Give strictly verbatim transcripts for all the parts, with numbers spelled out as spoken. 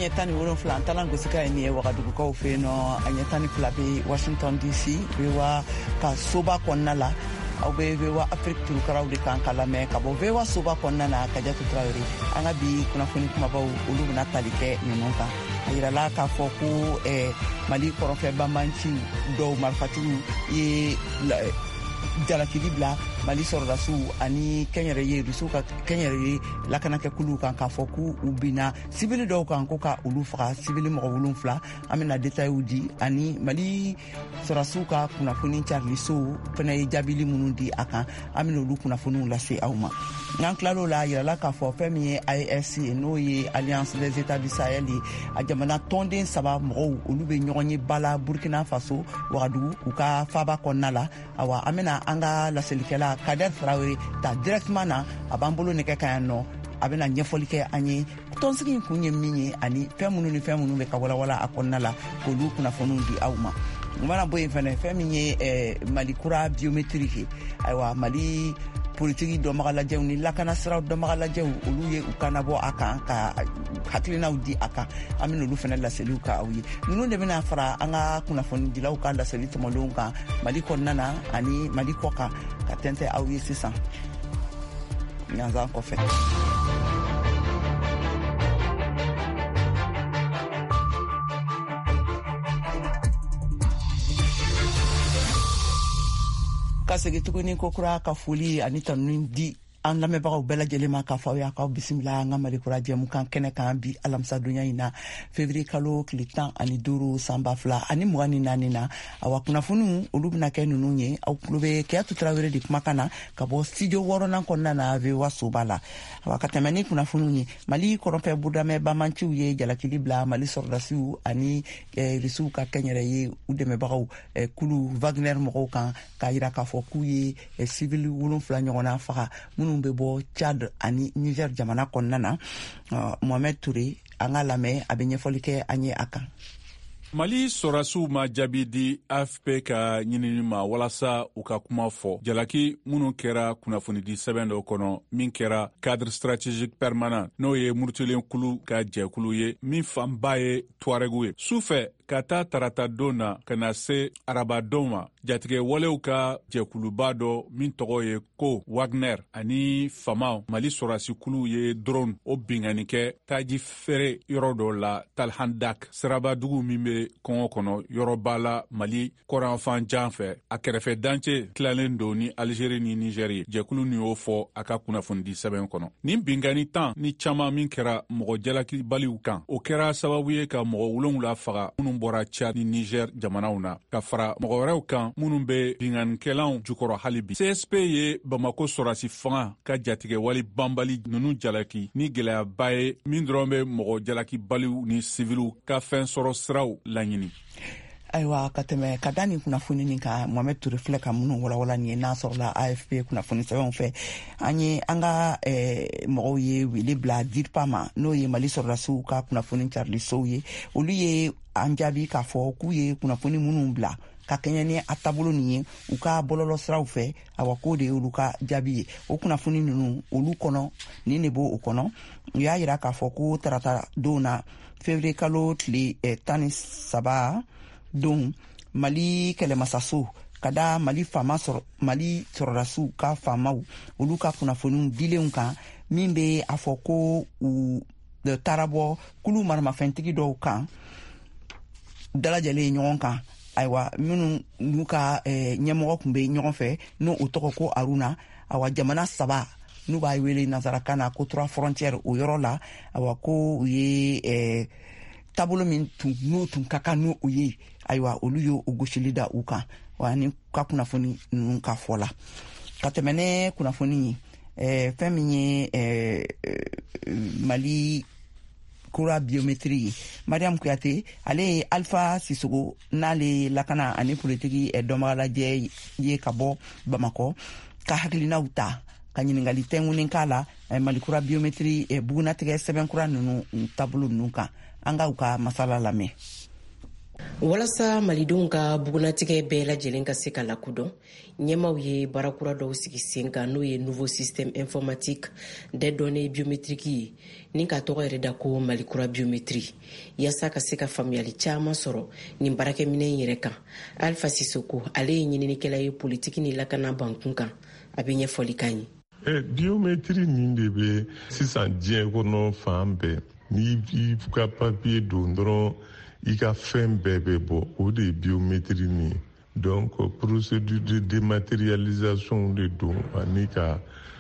anyetani wolonfla antala ngosika ni wakadugu ka ofeno anyetani flabe Washington D C bewa ka soba konnala au bewa Afrique turu karawde kan kala me ka bo bewa soba konnana ka jatu trawri anga bi kuna funi kuma ba ulu na talike ninonka ayira la ka foku e Mali korofe bamanchi do marfatu e jala kilibla Mali sordasu ani kenyere ye rusuka kenyere ye lakana ke kulu kan ka foku ubina civil do kan ko ka ulu fra civil mo wulun fla amena detail udi ani Mali sorasuka kuna funi Charlie so pena jabili munundi aka amena ulu kuna funu la se auma ngan klalo la yala la ka fo femi I S C no ye Alliance des États du Sahel a jamana tonde saba mo ulu be nyonyi bala Burkina Faso wadu uka faba konnala awa amena anga la selikela Kader Traoré ta directement na abambolo ne ke kan no abena nyefoli ke anyi tonsigi kunye minye ani femunu ni femunu be kawala wala akonna la ko lu kuna fonu di awma ngana boy fene feminye eh, Mali kura biométrique aywa Mali politique do magala jewni lakana sra do magala jew oluye ukana bo aka ka haklina udi aka amino lu fene la seluka awi nunu de bena fara anga kuna fonu di law ka la selito molonga Mali konnana ani Mali koka katente awi six cents nyanza ko fe kasege tukuni kokura ka fuli anita nundi an lamɛbagaw bɛɛ lajɛlen ma k'a fɔ aw y'a k'aw bisimila an ka Mali kura jɛmukan kɛnɛ kan bi alamisa donya in na février kalo tile tan ani duuru san ba fila ani mugan ni naani na awa kunnafoniw olu bɛna kɛ ninnu ye aw tulo bɛ Keyatu Tarawele de kumakan na ka bɔ studio wɔɔrɔnan kɔnɔna na V O A soba la awa ka tɛmɛ ni kunnafoniw ye Mali kɔrɔnfɛ budamɛ bamanciw ye jalakili bila Mali sɔrɔdasiw ani risiw ka kɛnyɛrɛ ye u dɛmɛbagaw kulu Wagner mɔgɔw kan k'a yira k'a fɔ k'u ye civil wolonfila ɲɔgɔnna faga minnu bɛ bɔ Chad ani Niger jamana kɔnɔna na uh, Mohamed Touré an ka lamɛn a bɛ ɲɛfɔli kɛ an ye a kan. Mali sɔrɔdasiw ma jaabi di A F P ka ɲinini ma walasa u ka kuma fɔ jalaki minnu kɛra kunnafonidi sɛbɛn dɔ kɔnɔ min kɛra cadre stratégique permanent n'o ye murutilen kulu ka jɛkulu ye min fanba ye Tuaregu ye sufɛ ka taa tarata don na ka na se arabadon ma jatigɛ walew ka jɛkuluba dɔ min tɔgɔ ye ko Wagner ani famaw Mali sɔrɔdasi kulu ye drone o bingani kɛ taji feere yɔrɔ dɔ la Talhandak sirabadugu min bɛ kɔngɔ kɔnɔ yɔrɔba la Mali kɔrɔnfan jan fɛ a kɛrɛfɛ dancɛ tilalen don ni Algérie ni Niger ye jɛkulu ni y'o fɔ a ka kunnafonidi sɛbɛn kɔnɔ nin bingani tan ni caman min kɛra mɔgɔ jalakibaliw kan o kɛra sababu ye ka mɔgɔ wolonwula faga minnu bɔra Chad ni Niger jamanaw na ka fara mɔgɔ wɛrɛw kan minnu bɛ binganikɛlanw jukɔrɔ hali bi C S P ye Bamako sɔrɔdasi fanga ka jatigɛ wali banbali ninnu jalaki ni gɛlɛyaba ye min dɔrɔn bɛ mɔgɔ jalakibaliw ni civiliw ka fɛn sɔrɔ siraw laɲini. Ayiwa ka tɛmɛ ka da nin kunnafoni nin ka Mohamed Touré filɛ ka minnu walawala nin ye n'a sɔrɔla A F P kunnafoni sɛbɛnw fɛ an ye an ka mɔgɔw ye wele bila D I R P A ma n'o ye Mali sɔrɔdasiw ka kunnafoni Charlie Sow ye olu ye an jaabi k'a fɔ k'u ye kunnafoni minnu bila ka kɛɲɛ ni a taabolo nin ye u ka bɔlɔlɔ siraw fɛ awa k'o de ye olu ka jaabi ye o kunnafoni ninnu olu kɔnɔ nin de b'o o kɔnɔ u y'a yira k'a fɔ ko tarata don na février kalo tile tan ni saba don Mali kɛlɛmasaso ka da Mali faama sɔrɔ Mali sɔrɔdasiw ka faamaw olu ka kunnafoniw dilenw kan min bɛ a fɔ ko u taara bɔ kulu maramafɛntigi dɔw kan dalajɛlen ɲɔgɔn kan ayiwa minnu n'u ka ɲɛmɔgɔ tun bɛ ɲɔgɔn fɛ n'o o tɔgɔ ko Aruna awa jamana saba n'u b'a wele nanzarakan na ko trois frontières o yɔrɔ la awa ko u ye taabolo min tun n'o tun ka kan n'o ye ayiwa olu ye o gosili da u kan wa ni ka kunnafoni ninnu ka fɔ la ka tɛmɛ ne kunnafoni ye fɛn min ye Mali kura biométrie ye Mariam Kuyate ale ye Alpha Sissoco n'ale lakana ani politiki dɔnbagalajɛ ye ka bɔ Bamakɔ ka hakilinaw ta ka ɲiningali tɛngunin k'a la Mali kura biométrie bugunatigɛ sɛbɛnkura ninnu taabolo ninnu kan an ka u ka masala lamɛn. walasa malidenw ka bugunatigɛ bɛɛ lajɛlen ka se ka lakudɔn ɲɛmaw ye baarakura dɔw sigi sen kan n'o ye nouveau système informatique des données biométriques ye ni ka tɔgɔ yɛrɛ da ko malikura biométrie yaasa ka se ka faamuyali caaman sɔrɔ nin baarakɛminɛ yɛrɛ kan. Alpha Sissoko ale ye ɲininikɛla ye politiki ni lakana bankun kan a bɛ ɲɛfɔli kan ye. Eh, biométrie nin de bɛ sisan diɲɛ kɔnɔ fan bɛɛ ni i ka papier don dɔrɔn i ka fɛn bɛɛ bɛ bɔ o de ye biométrie nin ye. Donc procédure de dématérialisation de don ani ka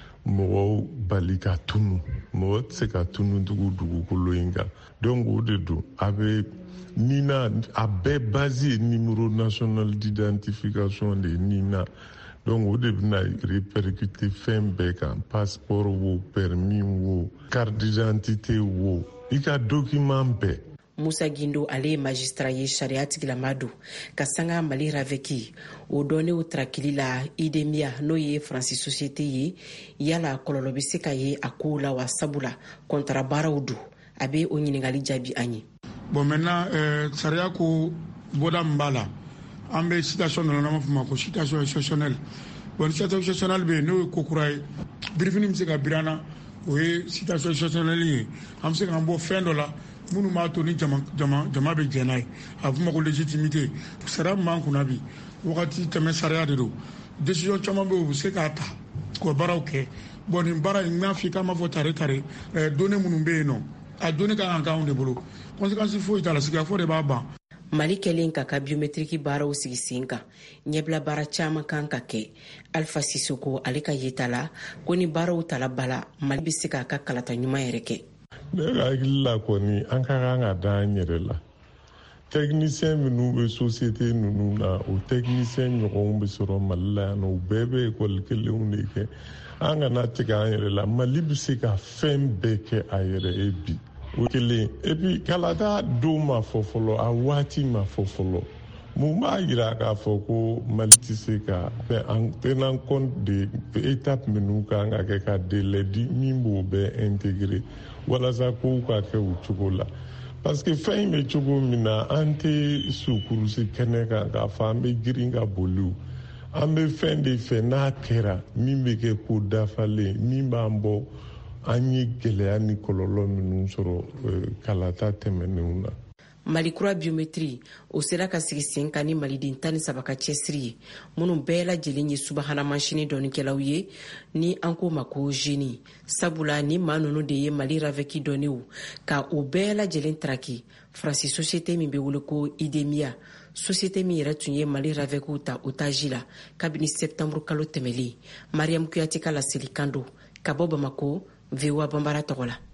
mɔgɔw bali ka tunu mɔgɔ tɛ se ka tunu dugu dugukolo in kan. Donc o de don a bɛ nina a bɛɛ base ye numéro national d'identification de nina. Donc o de bɛna répercuter fɛn bɛɛ kan passeport wo permis wo carte d'identité wo i ka document bɛɛ. Musa Gindo ale ye magistrat ye sariya tigilama don ka sanga Mali raveki o dɔnniw tarakili la idemia n'o ye Fransi société ye yala kɔlɔlɔ bɛ se ka ye a kow la wa sabula contrat baaraw don a bɛ o ɲininkali jaabi an ye. Bon maintenant euh, sariya ko bɔda min b'a la an bɛ citation dɔ la n'an b'a fɔ ma ko citation exceptionnelle. Bon citation exceptionnelle bɛ yen n'o ye ko kura ye birifini bɛ se ka biri an na o ye citation exceptionnelle ye an bɛ se k'an bɔ fɛn dɔ la minnu b'a to ni jama jama jama bɛ jɛn n'a ye a bɛ f'o ma ko légitimité sariya min b'an kunna bi wagati tɛmɛ sariya de don décision caman bɛ yen u bɛ se k'a ta k'o baaraw kɛ bon nin baara in n y'a f'i k'an b'a fɔ tare tare données minnu bɛ yen nɔ a données ka kan k'anw de bolo conséquence foyi t'a la sigikafɔ de b'a ban. Mali kɛlen ka ka biométrique baaraw sigi sen kan ɲɛbila baara caman kan ka kɛ. Alpha Sissoko ale ka yeta la ko ni baaraw tala bala Mali bɛ se k'a ka kalata ɲuman yɛrɛ kɛ. Ne hakili la kɔni an ka kan ka da an yɛrɛ la technicien minnu bɛ société ninnu na o technicien ɲɔgɔnw bɛ sɔrɔ Mali la yan nɔ u bɛɛ bɛ école kelenw de kɛ an kana tigɛ an yɛrɛ la Mali bɛ se ka fɛn bɛɛ kɛ a yɛrɛ ye bi o kelen et puis kalata don ma fɔ fɔlɔ a waati ma fɔ fɔlɔ mun b'a jira k'a fɔ ko Mali tɛ se ka en tenant compte de étape minnu kan ka kɛ ka délai di min b'o bɛɛ intégrer walasa kow ka kɛ o cogo la parce que fɛn in bɛ cogo min na an tɛ sukurusi kɛnɛ kan k'a fɔ an bɛ girin ka boli an bɛ fɛn de fɛ n'a kɛra min bɛ kɛ ko dafalen min b'an bɔ an ye gɛlɛya ni kɔlɔlɔ minnu sɔrɔ kalata tɛmɛnenw na. Malikura biométrie o sera ka sigi sen kan ni maliden tan ni saba ka cɛsiri ye minnu bɛɛ lajɛlen ye subahana mansini dɔnnikɛlaw ye ni an ko ma ko génie sabula ni maa ninnu de ye Mali raveki dɔnniw ka o bɛɛ lajɛlen taraki. Fransi société min bɛ wele ko idemia société min yɛrɛ tun ye Mali ravekiw ta otage la kabini septembre kalo tɛmɛlen. Mariam Kuyate ka laseli kan don ka bɔ Bamako V O A Bambara tɔgɔ la.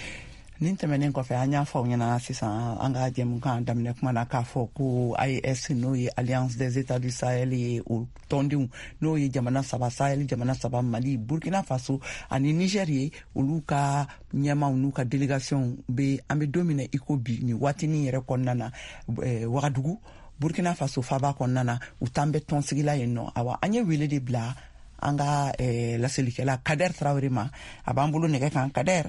Nin tɛmɛnen kɔfɛ an y'a fɔ aw ɲɛna sisan an ka jɛmukan daminɛ kuma na k'a fɔ ko A E S n'o ye Alliance des États du Sahel ye o tɔndenw n'o ye jamana saba Sahel jamana saba Mali Burkina Faso ani Niger ye olu ka ɲɛmaw n'u ka délégation bɛ an bɛ don min na i ko bi nin waatinin yɛrɛ kɔnɔna na Wagadugu Burkina Faso faaba kɔnɔna na u t'an bɛ tɔnsigila yen nɔ awa an ye wele de bila an ka laselikɛla Kader Traoré ma a b'an bolo nɛgɛ kan Kader.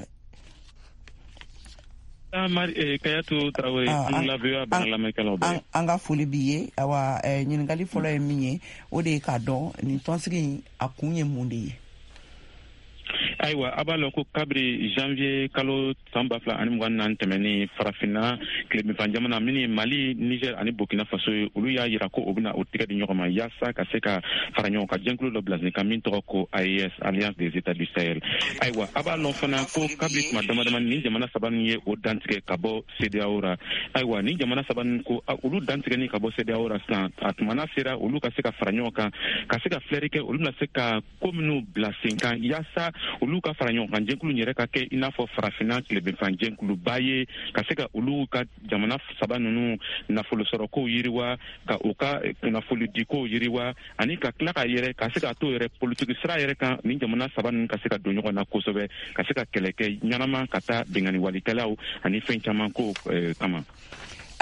Kayatu Traoré an laveur bana lamɛkɛlaw bɛɛ an ka foli b'i ye awa ɲininkali fɔlɔ ye min ye o de ye k'a dɔn nin tɔnsigi a kun ye mun de ye. Ayiwa a b'a lɔn ko kabiri janvier kalo san ba fila ani mugan naani tɛmɛni farafinna tilebinfan jamana min ye Mali Niger ani Burkina Faso ye olu y'a jira ko o bɛna o tigɛ di ɲɔgɔn ma yaasa ka se ka fara ɲɔgɔn kan jɛnkulu dɔ bila sen kan min tɔgɔ ko A E S Alliance des États du Sahel. Ayiwa a b'a lɔn fana ko kabiri tuma dama dama ni jamana saba nin ye o dantigɛ ka bɔ C D A O ra. Ayiwa ni jamana saba nin ko olu dantigɛni ka bɔ C D A O ra sisan a tuma n'a sera olu ka se ka fara ɲɔgɔn kan ka se ka filɛri kɛ olu bɛna se ka ko minnu bila sen kan yaasa olu ka fara ɲɔgɔn kan jɛnkulu yɛrɛ ka kɛ i n'a fɔ farafinna tilebinfan jɛnkuluba ye ka se ka olu ka jamana saba ninnu nafolo sɔrɔ kow yiriwa ka u ka kunnafoli di kow yiriwa ani ka tila ka yɛrɛ ka se ka to yɛrɛ politiki sira yɛrɛ kan ni jamana saba ninnu ka se ka don ɲɔgɔn na kosɛbɛ ka se ka kɛlɛ kɛ ɲanama ka taa bengani walikɛlaw ani fɛn caman ko kama.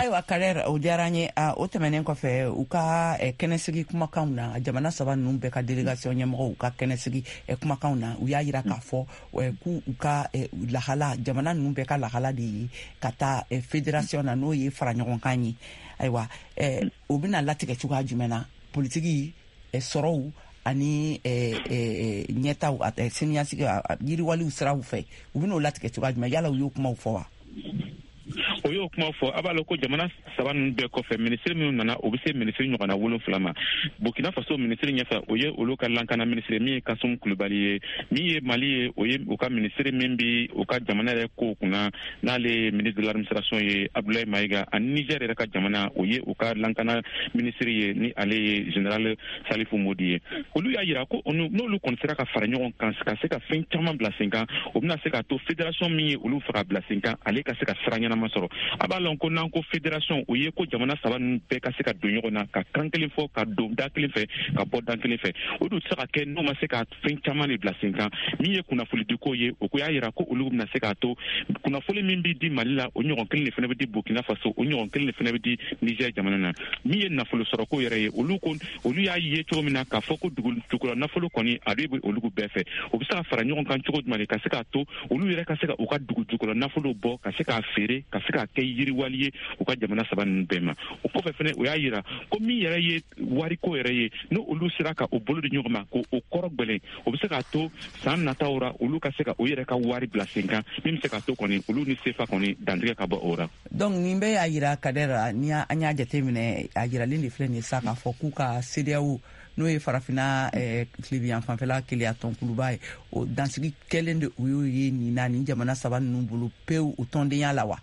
ayiwa Kader o diyara n ye o tɛmɛnen kɔfɛ u ka kɛnɛsigi kumakanw na jamana saba ninnu bɛɛ ka délégation ɲɛmɔgɔw ka kɛnɛsigi kumakanw na u y'a yira k'a fɔ k'u ka lahala jamana ninnu bɛɛ ka lahala de ye ka taa fédération na n'o ye fara ɲɔgɔnkan ye ayiwa o bɛna latigɛ cogoya jumɛn na politiki sɔrɔw ani ɲɛtaw siniɲɛsigi yiriwaliw siraw fɛ u bɛna o latigɛ cogoya jumɛn yala u y'o kumaw fɔ wa? o y'o kuma fɔ a b'a lɔn ko jamana saba ninnu bɛɛ kɔfɛ minisiri minnu nana o bɛ se minisiri ɲɔgɔnna wolonfila ma Burkina Faso minisiri ɲɛfɛ o ye olu ka lankana minisiri min ye Kasum Kulibali ye min ye Mali ye o ye u ka minisiri min bi u ka jamana yɛrɛ kow kunna n'ale ye ministre de l'administration ye Abdoulaye Maïga ani Niger yɛrɛ ka jamana o ye u ka lankana minisiri ye ni ale ye général Salifou Modi ye olu y'a yira ko n'olu kɔni sera ka fara ɲɔgɔn kan ka se ka fɛn caman bila sen kan o bɛna se ka to fédération min ye olu fɛ ka bila sen kan ale ka se ka sira ɲɛnama sɔrɔ a b'a lɔn ko n'an ko fédération o ye ko jamana saba ninnu bɛɛ ka se ka don ɲɔgɔn na ka kan kelen fɔ ka don da kelen fɛ ka bɔ da kelen fɛ o dun tɛ se ka kɛ n'o ma se ka fɛn caman de bila sen kan min ye kunnafoni di ko ye o ko y'a yira ko olu bɛna se k'a to kunnafoni min bɛ di Mali la o ɲɔgɔn kelen de fana bɛ di Burkina Faso o ɲɔgɔn kelen de fana bɛ di Niger jamana na min ye nafolo sɔrɔ ko yɛrɛ ye olu ko olu y'a ye cogo min na k'a fɔ ko dugukolo nafolo kɔni a bɛ olu bɛɛ fɛ o bɛ se ka fara ɲɔgɔn kan cogo jumɛn ka se k'a to olu yɛrɛ ka se ka u ka dugukolo nafolo bɔ ka se k'a feere ka se k'a kɛ yiriwali ye u ka jamana saba ninnu bɛɛ ma o kɔfɛ fana o y'a yira ko min yɛrɛ ye wariko yɛrɛ ye n'o olu sera ka o bolo di ɲɔgɔn ma ko o kɔrɔ gwɛlɛn o bɛ se k'a to san nataw ra olu ka se ka o yɛrɛ ka wari bila sen kan min bɛ se k'a to kɔni olu ni sefa kɔni dantigɛ ka bɔ o ra. donc nin bɛɛ y'a yira Kadɛr ni an y'a jateminɛ a yiralen de filɛ nin ye sa k'a fɔ k'u ka C D E A O n'o ye farafina tilebiyan fanfɛla keleya tɔnkuluba ye o dansigi kɛlen de u y'o ye nin na nin jamana saba ninnu bolo pewu o tɔndenya la wa?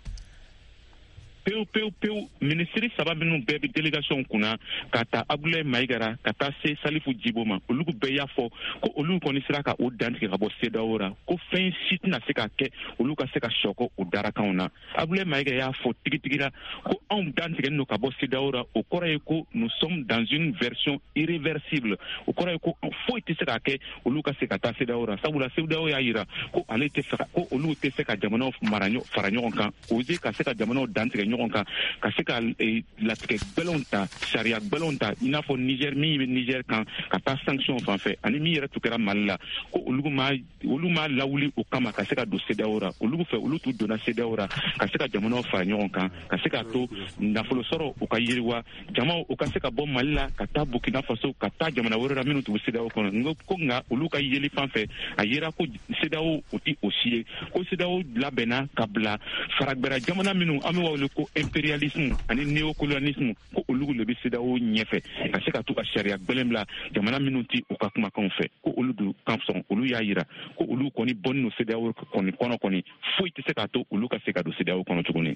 pewu pewu pewu minisiri saba minnu bɛɛ bɛ délégation kunna ka taa Abdoulaye Maïga ka taa se Salifou Djibo ma olu bɛɛ y'a fɔ ko olu kɔni sera ka o dantigɛ ka bɔ C D E A O ra ko fɛn si tɛna se ka kɛ olu ka se ka sɔkɔ o darakanw na Abdoulaye Maïga y'a fɔ tigitigi la ko anw dantigɛlen don ka bɔ C D E A O ra o kɔrɔ ye ko nous sommes dans une version irréversible o kɔrɔ ye ko foyi tɛ se ka kɛ olu ka se ka taa C D E A O ra sabula C D E A O y'a yira ko ale tɛ fɛ ko olu tɛ se ka jamanaw mara fara ɲɔgɔn kan oser ka se ka jamanaw dantigɛ ɲɔgɔn kan ka se ka latigɛ gbɛlɛnw ta sariya gbɛlɛnw ta i n'a fɔ Niger min bɛ Niger kan ka taa sanction fan fɛ ani min yɛrɛ tun kɛra Mali la ko olu ma olu ma lawuli o kama ka se ka don C D E A O ra olu fɛ olu t'u donna C D E A O ra ka se ka jamanaw fara ɲɔgɔn kan ka se ka to nafolo sɔrɔ u ka yiriwa jamaw u ka se ka bɔ Mali la ka taa Burkina Faso ka taa jamana wɛrɛ la minnu tun bɛ C D E A O kɔnɔ ko nka olu ka yeli fan fɛ a yera ko C D E A O o tɛ o si ye ko C D E A O labɛnna ka bila faragbɛra jamana minnu an bɛ wele ko impérialisme ani néocolonialisme ko olu de bɛ C D E A O ɲɛfɛ ka se ka to ka sariya gbɛlɛn bila jamana minnu tɛ u ka kumakanw fɛ ko olu dun kan sɔn olu y'a yira ko olu kɔni bɔnnen don C D E A O kɔni kɔnɔ kɔni foyi tɛ se k'a to olu ka se ka don C D E A O kɔnɔ tuguni.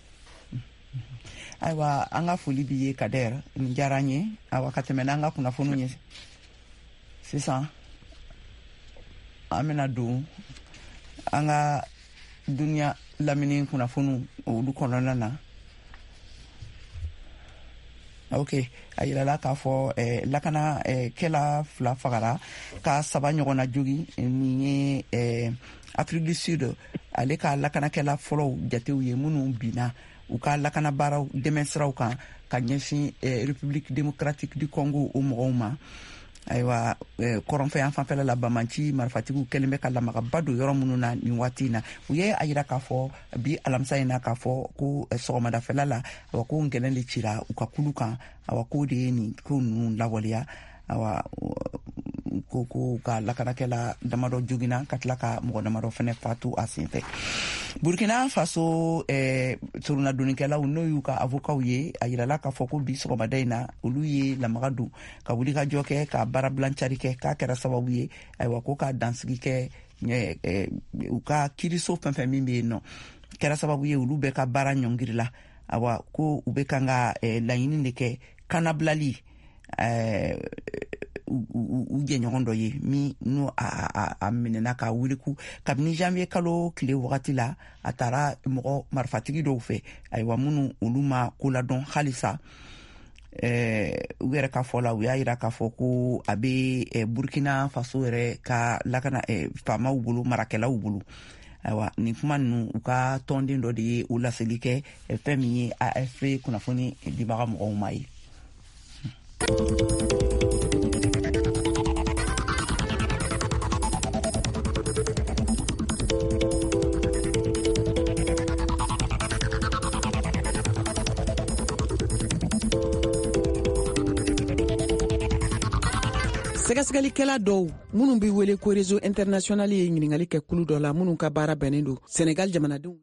ayiwa an ka foli b'i ye Kadɛr nin diyara n ye ayiwa ka tɛmɛ n'an ka kunnafoniw ye sisan an bɛna don an ka duniya lamini kunnafoniw olu kɔnɔna na. ok a yirala k'a fɔ eh, lakana eh, kɛla fila fagara ka saba ɲɔgɔnna jogi nin ye eh, Afrique du Sud ale ka lakanakɛla fɔlɔw jatew ye minnu binna u ka lakana baaraw dɛmɛ siraw kan ka ɲɛsin eh, République démocratique du Congo o mɔgɔw ma ayiwa kɔrɔnfɛ yan fanfɛla la Bamanci marifatigiw kɛlen bɛ ka lamagaba don yɔrɔ minnu na nin waati in na u ye a yira k'a fɔ bi alamisa in na k'a fɔ ko sɔgɔmadafɛla la awa ko nkɛlɛn de cira u ka kulu kan awa ko de ye nin ko ninnu lawaleya awa ko ko ka lakanakɛla damadɔ joginna ka tila ka mɔgɔ damadɔ fɛnɛ fatu a senfɛ. Burkina Faso eh, turunadonikɛlaw n'o y'u ka avokaw ye a yirala k'a fɔ ko bi sɔgɔmada in na olu ye lamaga don ka wuli ka jɔ kɛ ka baara bilancari kɛ k'a kɛra sababu ye ayiwa ko ka dansigi kɛ eh, eh, u ka kiiriso fɛn fɛn min bɛ yen nɔ kɛra sababu ye olu bɛɛ ka baara ɲɔngirila awa ko u bɛ kan ka eh, laɲini de kɛ kanabilali eh, u jɛɲɔgɔn dɔ ye min n'o a minɛna ka wiliku kabini janvier kalo tile wagati la a taara mɔgɔ marifatigi dɔw fɛ ayiwa minnu olu ma ko ladɔn halisa u yɛrɛ ka fɔ la u y'a yira k'a fɔ ko a bɛ Burkina Faso yɛrɛ ka lakana faamaw bolo marakɛlaw bolo ayiwa nin kuma ninnu u ka tɔnden dɔ de ye u laseli kɛ fɛn min ye A F P kunnafoni dibaga mɔgɔw ma ye. sɛgɛsɛgɛlikɛla dɔw minnu bɛ wele ko réseau international ye ɲiningali kɛ kulu dɔ la minnu ka baara bɛnnen don Senegal jamanadenw.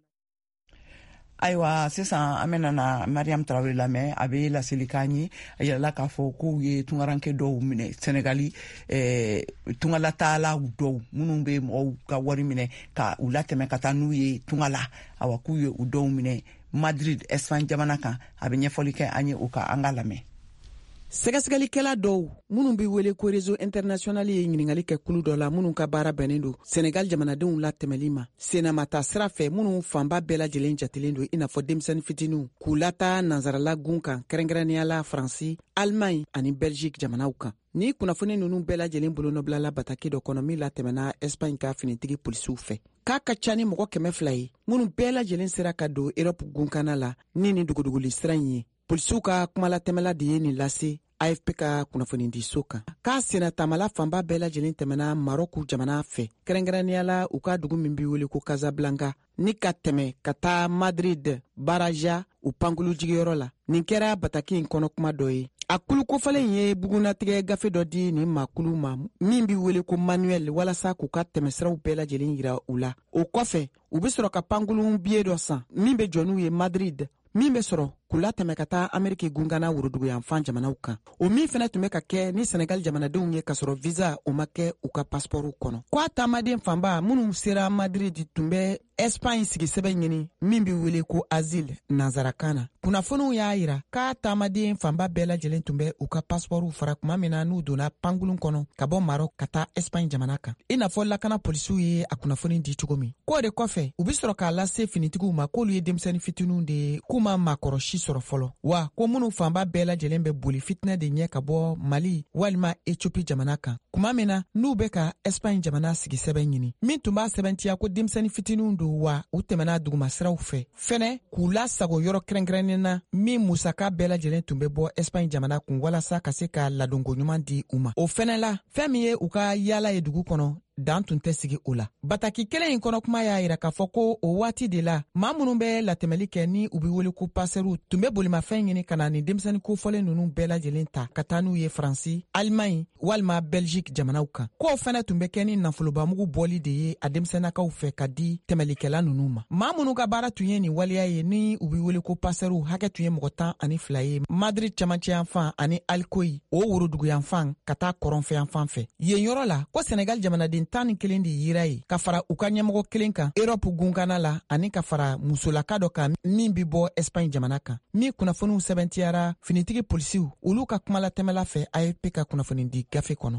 Ayiwa sisan an bɛna na Mariam Traoré lamɛn a bɛ laseli k'an ye a yɛlɛla k'a fɔ k'u ye tungaranke dɔw minɛ Senegali eh, tungalataala dɔw minnu bɛ mɔgɔw ka wari minɛ ka u latɛmɛ ka taa n'u ye tungala awa k'u ye u dɔw minɛ Madrid Espagne jamana kan a bɛ ɲɛfɔli kɛ an ye o ka an ka lamɛn. sɛgɛsɛgɛlikɛla dɔw minnu bɛ wele ko réseau international ye ɲiningali kɛ kulu dɔ la minnu ka baara bɛnnen don Senegal jamanadenw latɛmɛli ma senamata sira fɛ minnu fanba bɛɛ lajɛlen jatelen don i n'a fɔ denmisɛnnin fitininw k'u lataa nanzarala gun kan kɛrɛnkɛrɛnniyala Faransi, Allemagne ani Belgique jamanaw kan. Ni kunnafoni ninnu bɛɛ lajɛlen bolonɔbilala bataki dɔ kɔnɔ min latɛmɛna Espagne ka finitigi polisiw fɛ. K'a ka ca ni mɔgɔ kɛmɛ fila ye minnu bɛɛ lajɛlen sera ka don Europe gunkana la ni ni duguduguli sira in ye. Polisiw ka kumalatɛmɛla de ye nin lase A F P ka kunnafoni di so kan. K'a sena tamala fanba bɛɛ lajɛlen tɛmɛna Maroc jamana fɛ kɛrɛnkɛrɛnniyala u ka dugu min bɛ wele ko Casablanca ni ka tɛmɛ ka taa Madrid Baraja u pankulu jigiyɔrɔ la. Nin kɛra bataki in kɔnɔ kuma dɔ ye. A kulu kofalen ye bugunatigɛ gafe dɔ di nin makulu ma min bɛ wele ko manuel walasa k'u ka tɛmɛsiraw bɛɛ lajɛlen yira u la. O kɔfɛ u bɛ sɔrɔ ka pankulu biye dɔ san min bɛ jɔ n'u ye Madrid min bɛ sɔrɔ k'u latɛmɛ ka taa Ameriki gungana woroduguyanfan jamanaw kan. O min fɛnɛ tun bɛ ka kɛ ni Senegal jamanadenw ye ka sɔrɔ visa o ma kɛ u ka paspɔrɔw kɔnɔ. K'a taamaden fanba minnu sera Madrid tun bɛ Espagne sigi sɛbɛn ɲini min bɛ wele ko asile nanzarakan na. Kunnafoniw y'a yira k'a taamaden fanba bɛɛ lajɛlen tun bɛ u ka paspɔrɔw fara kuma min na n'u donna pangulun kɔnɔ ka bɔ Maroc ka taa Espagne jamana kan. I n'a fɔ lakana polisiw ye a kunnafoni di cogo min. K'o de kɔfɛ u bɛ sɔrɔ k'a lase finitigiw ma k'olu ye denmisɛnnin fitininw de ye k'u ma maakɔrɔsi sɔrɔ fɔlɔ wa ko minnu fanba bɛɛ lajɛlen bɛ boli fitinɛ de ɲɛ ka bɔ Mali walima Ethiopie jamana kan kuma min na n'u bɛ ka Espagne jamana sigi sɛbɛn ɲini min tun b'a sɛbɛntiya ko denmisɛnnin fitininw don wa u tɛmɛna dugumasiraw fɛ fɛnɛ k'u lasago yɔrɔ kɛrɛnkɛrɛnnen na min musaka bɛɛ lajɛlen tun bɛ bɔ Espagne jamana kun walasa ka se ka ladonko ɲuman di u ma. O fɛnɛ la fɛn min ye u ka yaala ye dugu kɔnɔ dan tun tɛ sigi o la. Bataki kelen in kɔnɔ kuma y'a yira k'a fɔ ko o waati de la maa minnu bɛ latɛmɛli kɛ ni u bɛ wele ko pasɛriw tun bɛ bolimafɛn ɲini ka na ni denmisɛnnin kofɔlen ninnu bɛɛ lajɛlen ta ka taa n'u ye Faransi, Allemagne walima Belgique jamanaw kan. K'o fɛnɛ tun bɛ kɛ ni nafolobamugu bɔli de ye a denmisɛnnakaw fɛ ka di tɛmɛlikɛla ninnu ma. Maa minnu ka baara tun ye nin waleya ye ni u bɛ wele ko pasɛriw hakɛ tun ye mɔgɔ tan ani fila ye Madrid camancɛ yanfan ani Alikoyi o woroduguyanfan ka taa kɔrɔnfɛ yanfan fɛ. Yen yɔrɔ la ko Senegal jamanaden tan ni kelen de yira ye ka fara u ka ɲɛmɔgɔ kelen kan Europe gunkana la ani ka fara musolaka dɔ kan min bi bɔ Espagne jamana kan min kunnafoniw sɛbɛntiyara finitigi polisiw olu ka kumalatɛmɛla fɛ A F P ka kunnafoni di gafe kɔnɔ.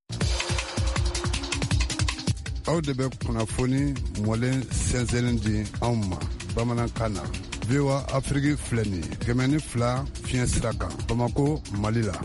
Aw de bɛ kunnafoni mɔlen sɛnsɛnlen di anw ma bamanankan na. V O A Afrique filɛ nin ye kɛmɛ ni fila fiɲɛ sira kan Bamako Mali la.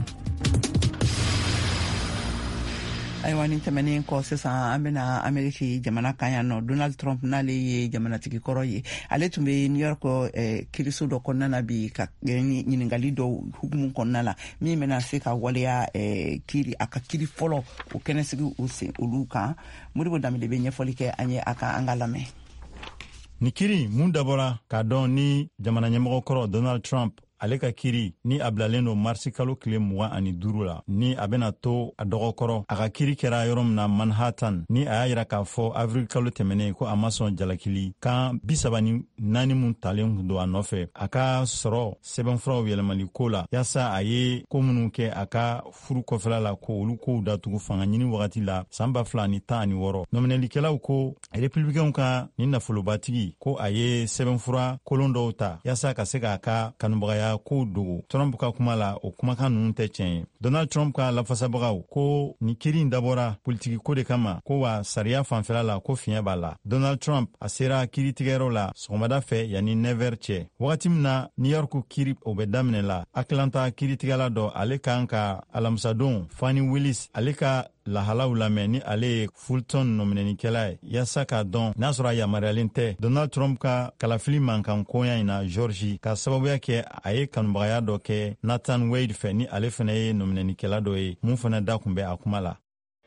Ayiwa nin tɛmɛnen kɔ sisan an bɛna Ameriki jamana kan yan nɔ Donald Trump n'ale ye jamanatigi kɔrɔ ye ale tun bɛ New York eh, kiriso dɔ kɔnɔna na bi ka ɲiningali dɔw hukumu kɔnɔna la min bɛna se ka waleya eh, kiri a ka kiri fɔlɔ o kɛnɛsigi o sen olu kan Modibo Dambele bɛ ɲɛfɔli kɛ an ye a ka an ka lamɛn. Ni kiri mun dabɔra k'a dɔn ni jamana ɲɛmɔgɔ kɔrɔ Donald Trump ale ka kiri ni a bilalen don marisi kalo tile mugan ani duuru la ni a bena to a dɔgɔkɔrɔ a ka kiri kɛra yɔrɔ min na Manhattan ni a y'a yira k'a fɔ avril kalo tɛmɛnen ko a ma sɔn jalakili kan bisaba ni naani mun talen don a nɔfɛ a ka sɔrɔ sɛbɛnfuraw yɛlɛmali ko la yaasa a ye ko minnu kɛ a ka furu kɔfɛla la ko olu kow datugu fanga ɲini wagati la san ba fila ni tan ani wɔɔrɔ nɔminɛlikɛlaw ko republikɛnw ka ni nafolobatigi ko a ye sɛbɛnfura kolon dɔw ta yaasa ka se k'a ka kanubagaya ko dogo Trump ka kuma la o kumakan ninnu tɛ tiɲɛ ye. Donald Trump ka lafasabagaw ko ni kiri in dabɔra politiki ko de kama ko wa sariya fanfɛla la ko fiɲɛ b'a la. Donald Trump a sera kiritigɛyɔrɔ la sɔgɔmada fɛ yanni neuf heures cɛ wagati min na New York kiri o bɛ daminɛ la Atlanta kiritigɛla dɔ ale kan ka alamisadon Fani Willis ale ka lahalaw lamɛn ni ale ye Fulton nɔminɛnikɛla ye yaasa k'a dɔn n'a sɔrɔ a yamaruyalen tɛ Donald Trump ka kalafili mankankoya in na Georgie ka sababuya kɛ a ye kanubagaya dɔ kɛ Nathan Wade fɛ ni ale fana ye nɔminɛnikɛla dɔ ye mun fana da kun bɛ a kuma la.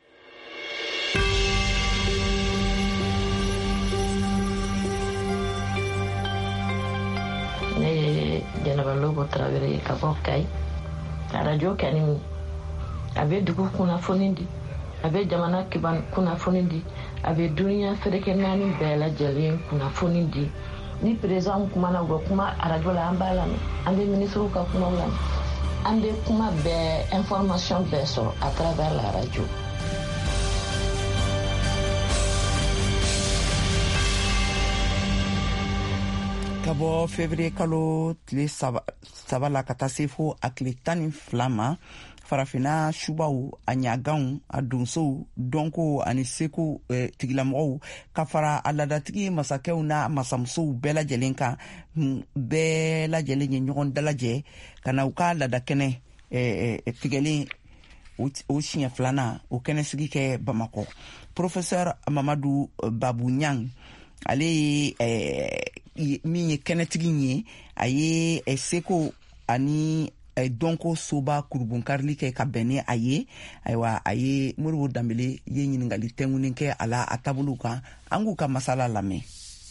Ne ye Jɛnɛba Lobo Tarawele ka bɔ Kayi. Radio kɛni a bɛ dugu kunnafoni di, a bɛ jamana kiban kunnafoni di, a bɛ duniya ferekɛ naani bɛɛ lajɛlen kunnafoni di. Ni président kumana u bɛ kuma radio la an b'a lamɛn, an bɛ ministres ka kumaw lamɛn, an bɛ kuma bɛɛ information bɛɛ sɔrɔ à travers la radio. ka bɔ février kalo tile saba, saba la ka taa se fo a tile tan ni fila ma farafina subaw a ɲaganw a donsow dɔnko ani seko eh, tigilamɔgɔw ka fara a ladatigi masakɛw na masamusow bɛɛ lajɛlen kan bɛɛ lajɛlen ye ɲɔgɔn dalajɛ ka na u ka ladakɛnɛ eh, eh, tigɛlen o siɲɛ filanan o kɛnɛsigi kɛ bamakɔ. Professeur Mamadou Babou Niang ale ye eh, min ye kɛnɛtigi ye a ye eh, seko ani eh, dɔnko soba kurubunkarili kɛ ka bɛn ni a ye ayiwa a ye Moribo Danbele ye ɲiningali tɛŋunin kɛ a la a taabolo kan an k'u ka masala lamɛn.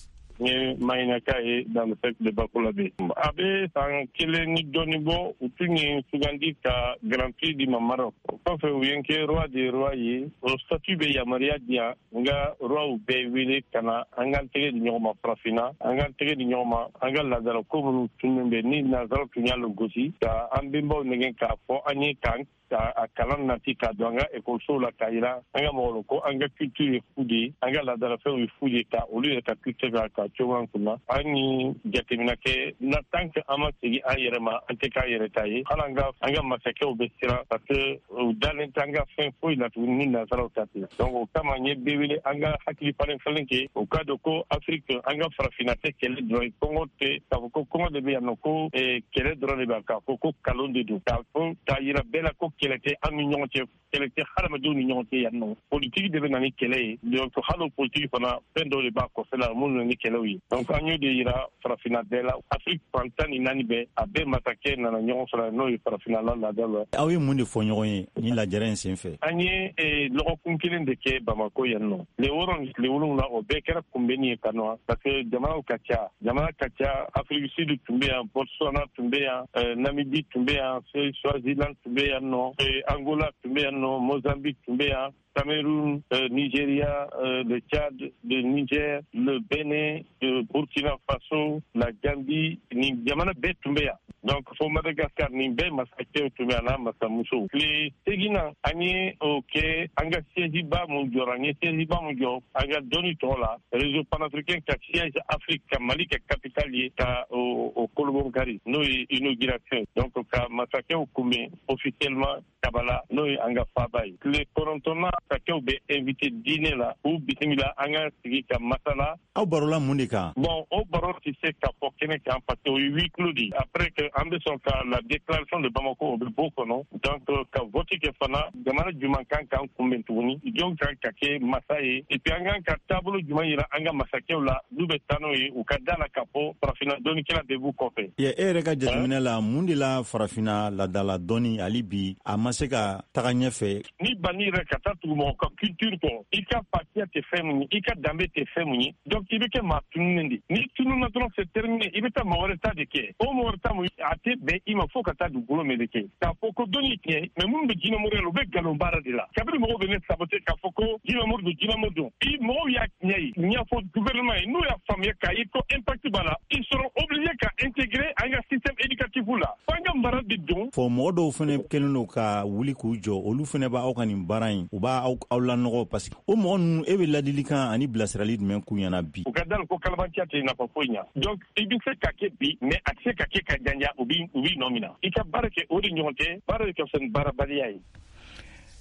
Nye Maïnaka ye dans le secteur de Bakolabe. Abe san kelen ni dɔɔni bɔ u tun ye sugandi ka Grand Prix di ma Maroc. O kɔfɛ u ye n kɛ roi des rois ye. O statut bɛ yamaruya di yan nka roiw bɛɛ wele ka na an k'an tɛgɛ di ɲɔgɔn ma farafinna an k'an tɛgɛ di ɲɔgɔn ma an ka ladala ko minnu tunnen bɛ ni nanzaraw tun y'a gosi ka an bɛnbaw nɛgɛn k'a fɔ an ye k'an a kalan nati k'a don an ka ekɔlisow la k'a jira an ka mɔgɔw ko an ka culture ye fu de ye an ka ladalafɛnw ye fu de ka olu yɛrɛ ka culture ka ka cogo an kunna an ni jateminɛ kɛ na tant que an ma segin an yɛrɛ ma an tɛ k'an yɛrɛ ta ye hali an ka an ka masakɛw bɛ siran parce que u dalen tɛ an ka fɛn foyi la tuguni ni nanzaraw ta tɛ donc o kama n ye bɛɛ wele an ka hakili falen falen kɛ o k'a dɔn ko Afrique an ka farafinna tɛ kɛlɛ dɔrɔn ye kɔngɔ tɛ k'a fɔ ko kɔngɔ de bɛ yan nɔ ko kɛlɛ dɔrɔn de bɛ k'a fɔ ko kalon de don k'a fɔ k'a yira bɛɛ la ko kɛlɛ tɛ an ni ɲɔgɔn cɛ kɛlɛ tɛ hadamadenw ni ɲɔgɔn cɛ yan nɔ politiki de bɛ na ni kɛlɛ ye donc hali politiki fana fɛn dɔw de b'a kɔfɛla minnu na ni kɛlɛw ye donc an y'o de yira farafinna bɛɛ la Afrique fan tan ni naani bɛɛ a bɛɛ masakɛ nana ɲɔgɔn sɔrɔ n'o ye farafinna la laada la. Aw ye mun de fɔ ɲɔgɔn ye ni lajɛrɛ in sen fɛ? An ye lɔgɔkun kelen de kɛ Bamako yan nɔ tile wɔɔrɔ ni tile wolonwula o bɛɛ kɛra kunbɛnni ye ka nɔ parce que jamanaw ka ca jamana ka ca Afrique Sud tun bɛ yan Botswana tun bɛ yan Namibie tun bɛ yan Swaziland tun bɛ yan nɔ Angola tun bɛ yan nɔ Mozambique tun bɛ yan Cameroun, euh, Nigeria, euh, le Tchad, le Niger, le Bénin, le Burkina Faso, la Gambie, ni jamana bɛɛ tun bɛ yan. Donc fo Madagascar nin bɛɛ masakɛw tun bɛ yan n'a masamusow. Tile seginna an ye o kɛ an ka siège ba mun jɔra an ye siège ba mun jɔ an ka dɔnni tɔgɔ la réseau panafricain ka siège Afrique ka Mali kɛ capitale ye ka o o Kolobongari n'o ye inauguration donc ka masakɛw kunbɛn officiellement Kabala n'o ye an ka faaba ye. Tile kɔnɔntɔnnan masakɛw bɛ invité dîner la k'u bisimila an ka sigi ka masala. Aw barola mun de kan? Bon o baro tɛ se ka fɔ kɛnɛ kan parce que o ye huis clos de ye. Après que an bɛ sɔn ka la déclaration de Bamako o bɛ bɔ kɔnɔ donc ka vote kɛ fana jamana jumɛn kan k'an kunbɛn tuguni jɔn kan ka kɛ masa ye et puis an kan ka taabolo jumɛn yira an ka masakɛw la n'u bɛ taa n'o ye u ka da la ka fɔ farafinna dɔnnikɛla de b'u kɔfɛ. E yɛrɛ ka jateminɛ la mun de la farafinna ladala dɔnni hali bi a ma se ka taga ɲɛfɛ? Ni banni yɛrɛ ka taa tugu mɔgɔ ka culture kɔ i ka patiya tɛ fɛn mun ye i ka danbe tɛ fɛn mun ye donc i bɛ kɛ maa tununnen de ni tununna dɔrɔn c'est terminé i bɛ taa mɔgɔ wɛrɛ ta de kɛ o mɔgɔ wɛrɛ ta mun a tɛ bɛn i ma fo ka taa dugukolo min de kɛ k'a fɔ ko dɔnni tiɲɛ mais minnu bɛ jinɛmɔrɔ la u bɛ nkalon baara de la kabini mɔgɔw bɛ ne sabote k'a fɔ ko jinɛmɔrɔ don jinɛmɔrɔ don i mɔgɔw y'a tiɲɛ ye ɲɛfɔ gouvernement ye n'u y'a faamuya k'a ye ko impact b'a la ils seront obligés ka intégrer an ka système éducatif la fo an ka mara de don. Fɔ mɔgɔ dɔw fana kɛlen don ka wuli k'u jɔ olu fana b'a aw ka nin baara in u b'a aw lanɔgɔ parce que o mɔgɔ ninnu e bɛ ladilikan ani bilasirali jumɛn k'u ɲɛna bi? U ka d'a la ko kalabanciya tɛ nafa foyi ɲɛ donc i bɛ se ka kɛ bi mais a tɛ se ka kɛ ka janja u b'i u b'i nɔ minɛ i ka baara kɛ o de ɲɔgɔn tɛ baara de ka fisa ni baarabaliya ye.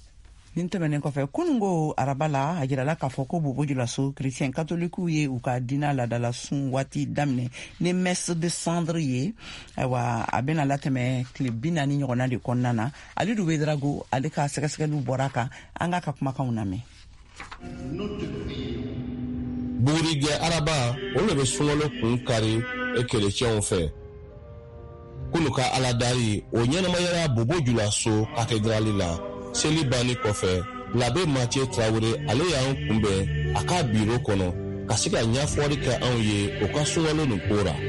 nin tɛmɛnen kɔfɛ kunungo araba la a jirala k'a fɔ ko bobo julaso chrétien katolikiw ye u ka diina ladala sun waati daminɛ ni messe de cendre ye ayiwa a bɛna latɛmɛ tile bi naani ɲɔgɔnna de kɔnɔna na Alidu Wedrago ale ka sɛgɛsɛgɛliw bɔra kan an ka ka kumakanw lamɛn. Buurigɛ araba o le bɛ sunkalo kun kari chrétienw fɛ kunu ka aladari o ɲɛnamayara bobo julaso cathédrale la seli banni kɔfɛ L'abbé Mathieu Traoré ale y'an kunbɛn a ka biro kɔnɔ ka se ka ɲɛfɔli kɛ anw ye o ka sunkalo nin ko ra.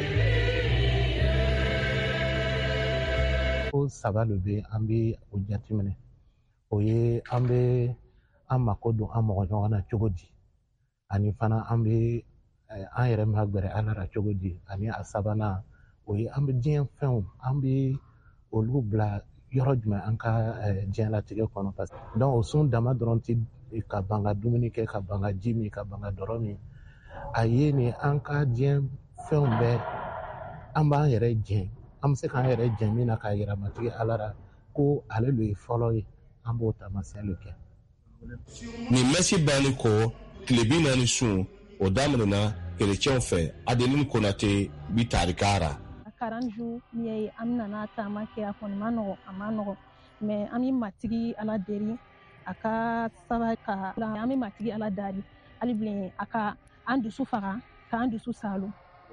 Ko saba de bɛ an bɛ o jateminɛ o ye an bɛ an mako don an mɔgɔ ɲɔgɔn na cogo di ani fana an bɛ an yɛrɛ ma gbɛrɛ Ala la cogo di ani a sabanan o ye an bɛ diɲɛ fɛnw an bɛ olu bila yɔrɔ jumɛn an ka diɲɛlatigɛ kɔnɔ parce que donc o sun dama dɔrɔn tɛ ka ban ka dumuni kɛ ka ban ka ji min ka ban ka dɔrɔ min a ye ni an ka diɲɛ fɛnw bɛɛ an b'an yɛrɛ jɛn an bɛ se k'an yɛrɛ jɛn min na k'a yira matigi Ala la ko ale de ye fɔlɔ ye an b'o taamasiyɛn kɛ. Nin mɛsi banni kɔ tile bi naani sun o daminɛna chrétienw fɛ Adeline Konate bi tarika ra. quarante jours ni ye an nana taama kɛ a kɔni ma nɔgɔ a ma nɔgɔ mais an bɛ matigi Ala deli a ka saba ka an bɛ matigi Ala dali hali bilen a ka an dusu faga k'an dusu salo.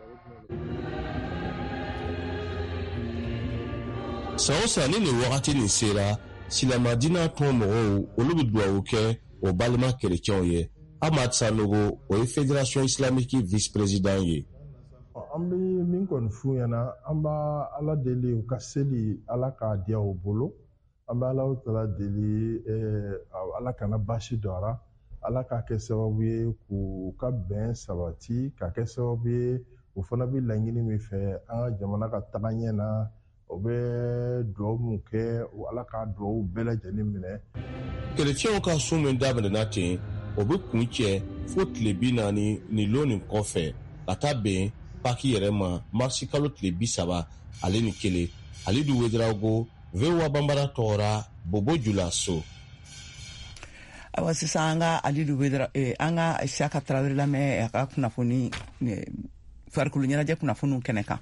San o san ni nin wagati nin sera silamadina tɔn mɔgɔw olu bɛ dugawu kɛ o balima chrétienw ye. Ahmad Sanogo o ye fédération islamique vice président ye. An bɛ min kɔni f'u ɲɛna an b'a Ala deli u ka seli Ala k'a diya u bolo an bɛ Alahu Taala deli Ala kana basi don a la Ala k'a kɛ sababu ye k'u ka bɛn sabati k'a kɛ sababu ye u fana bɛ laɲini min fɛ an ka jamana ka taga ɲɛ na o bɛ dugawu mun kɛ Ala k'a dugawu bɛɛ lajɛlen minɛ. Chrétienw ka sun min daminɛna ten o bɛ kun cɛ fo tile bi naani ni lon nin kɔfɛ ka taa bɛn Paki yɛrɛ ma marisi kalo tile bi saba ale ni kelen Alidu Wedrago V O A Bambara tɔgɔra Bobo Julaso. Awa sisan an ka Alidu Wedra an ka Isaka Traoré lamɛn a ka kunnafoni farikolo ɲɛnajɛ kunnafoniw kɛnɛ kan.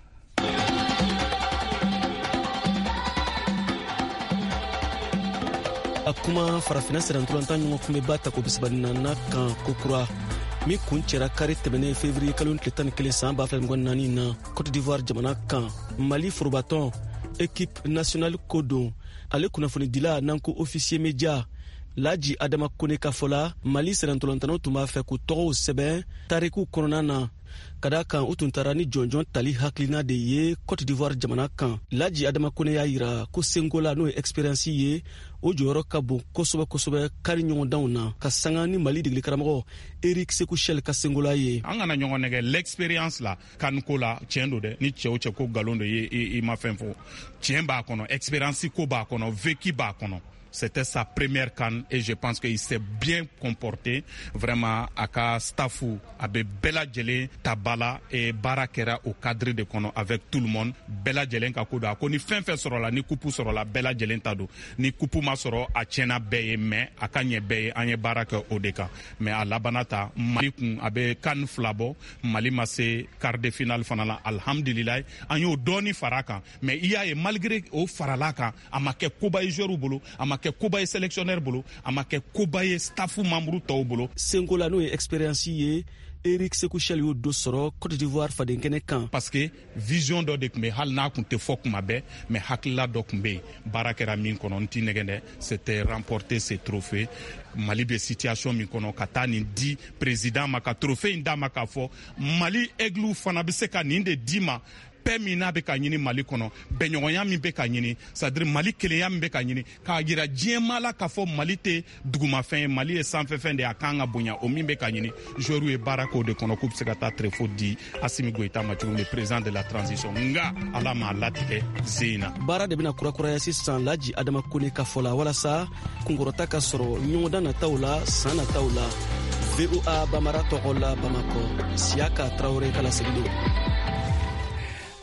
A kuma farafina sɛrɛntulantan ɲɔgɔn kun bɛ ba ta ko bisabanina na kan kokura min kun cɛra kari tɛmɛnen février kalo tile tan ni kelen san ba fila mugan naani na Côte d'Ivoire jamana kan Mali forobatɔn équipe nationale ko don ale kunnafoni dila n'an ko officier média Laji Adama Kone ka fɔla Mali sɛrɛntolantanaw tun b'a fɛ k'u tɔgɔw sɛbɛn tariku kɔnɔna na ka da kan u tun taara ni jɔnjɔn tali hakilina de ye Côte d'Ivoire jamana kan. Laji Adama Kone y'a yira ko sengola n'o ye expérience ye o jɔyɔrɔ ka bon kosɛbɛ kosɛbɛ kari ɲɔgɔndanw na ka sanga ni Mali degeli karamɔgɔ Eric Sekuchel ka sengola ye. An kana ɲɔgɔn nɛgɛ l'expérience la kanko la tiɲɛ don dɛ ni cɛ o cɛ ko nkalon de ye i ma fɛn fɔ tiɲɛ b'a kɔnɔ expérience ko b'a kɔnɔ vécu b'a kɔnɔ. C'était sa première canne et je pense qu'il s'est bien comporté. Vraiment, à ka staffu, avec Bella Djelen, Tabala et Barakera au cadre de kono avec tout le monde. Bella Djelen kakoda. Koni fin fait soro la, ni kupu soro la, Bella Djelen tado. Ni kupu ma soro, a tiena beye, mais a kanye beye, anye baraka odeka. Mais à la banata, Mali kun, abe kan flabo, Mali masse, quart de finale fanala, alhamdulillah, anyo doni faraka. Mais il y a, malgré au faralaka, amake koba ijoru bolo, amake koba ye sélectionneur bolo ama kɛ koba ye staffu membre tɔw bolo. Sengola n'o ye expérience ye Eric Sekuchel y'o do sɔrɔ Côte d'Ivoire fadenkɛnɛ kan. Parce que vision dɔ de tun bɛ hali n'a kun tɛ fɔ kuma bɛɛ mais hakilila dɔ tun bɛ yen baara kɛra min kɔnɔ n ti nɛgɛn dɛ c'était remporter ces trophées. Mali bɛ situation min kɔnɔ ka taa nin di président ma ka trophée in d'a ma k'a fɔ Mali aigle fana bɛ se ka nin de di ma. Paix min n'a bɛ ka ɲini Mali kɔnɔ bɛnɲɔgɔnya min bɛ ka ɲini c'est-à-dire Mali kelenya min bɛ ka ɲini k'a jira diɲɛma la k'a fɔ Mali tɛ dugumafɛn ye Mali ye sanfɛfɛn de a kan ka bonya o min bɛ ka ɲini joueurs ye baara k'o de kɔnɔ k'u bɛ se ka taa trefoot di Assimi Goïta ma cogo min président de la transition nga ala m'a latigɛ zen na. Baara de bɛna kurakuraya sisan Laji Adama Kone ka fɔ la walasa kunkɔrɔta ka sɔrɔ ɲɔgɔndan nataw la san nataw la. V O A Bambara tɔgɔ la Bamako Siaka Traoré ka lasegin don.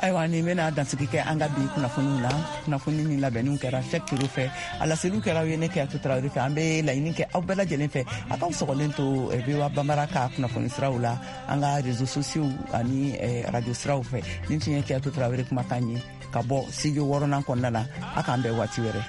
ayiwa ni bena dansigi kɛ an ka bi kunnafoniw la kunnafoni ni labɛnniw kɛra Cheick Turo fɛ a laseliw kɛra ye ne Keyatu Tarawele fɛ an bɛ laɲini kɛ aw bɛɛ lajɛlen fɛ a k'aw sɔgɔlen to V O A Banbara ka kunnafoni siraw la an ka réseaux sociaux ani radio siraw fɛ ni tun ye Keyatu Tarawele kumakan ye ka bɔ studio wɔɔrɔnan kɔnɔna la a k'an bɛn waati wɛrɛ.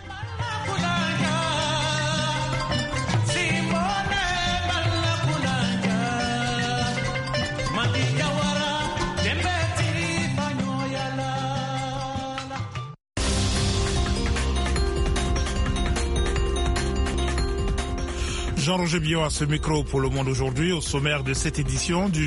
Jean-Roger Billot à ce micro pour Le Monde aujourd'hui, au sommaire de cette édition du